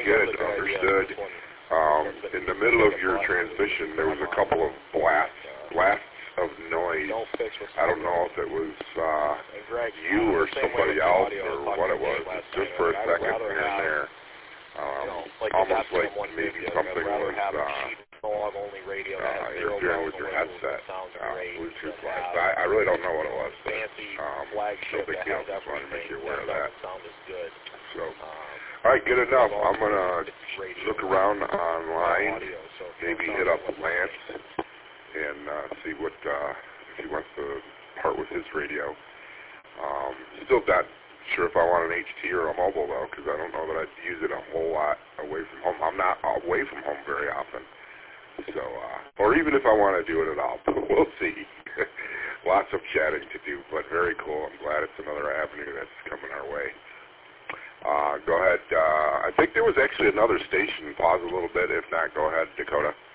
good. Understood. In the middle of your transmission, there was a couple of blasts of noise. I don't know if it was you or somebody else or what it was. Just for a second here and there. Almost like maybe something was interfering with your headset, Bluetooth wise. I really don't know what it was, but no big deal. Just wanted to make you aware of that. So, all right, good enough. I'm going to look around online, maybe hit up Lance and see what if he wants to part with his radio. Still not sure if I want an HT or a mobile, though, because I don't know that I'd use it a whole lot away from home. I'm not away from home very often. So, or even if I want to do it at all, we'll see. Lots of chatting to do, but very cool. I'm glad it's another avenue that's coming our way. Go ahead. I think there was actually another station. Pause a little bit. If not, go ahead, Dakota.